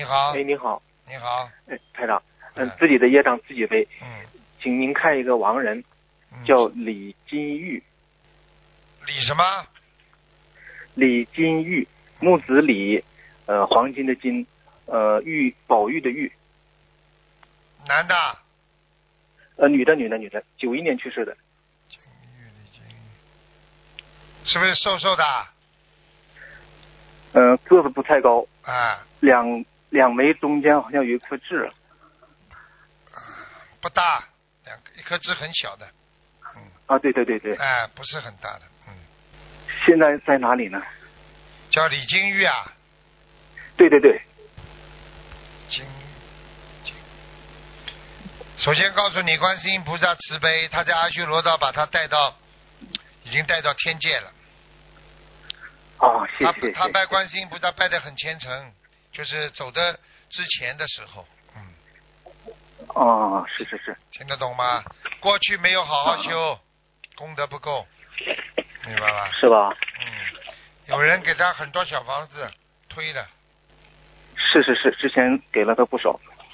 好。 哎，你好。 你好。 台长，自己的业障自己背。 嗯。 请您看一个亡人，叫李金玉。 李什么？ 李金玉，木子李，黄金的金，玉宝玉的玉。 男的。 女的，91年去世的。 金玉，李金玉，是不是瘦瘦的？ 个子不太高。 啊。 两眉中间好像有一颗痣。 不大，一颗痣很小的。 对。 不是很大的。 现在在哪里呢？ 叫李金玉啊。 对。 金。首先告诉你，观世音菩萨慈悲，他在阿修罗道把他已经带到天界了。 谢谢。 他拜观世音菩萨拜得很虔诚，就是走的之前的时候。 是。 听得懂吗？过去没有好好修，功德不够，明白吧？ 是吧？ 有人给他很多小房子推的。 是，之前给了他不少。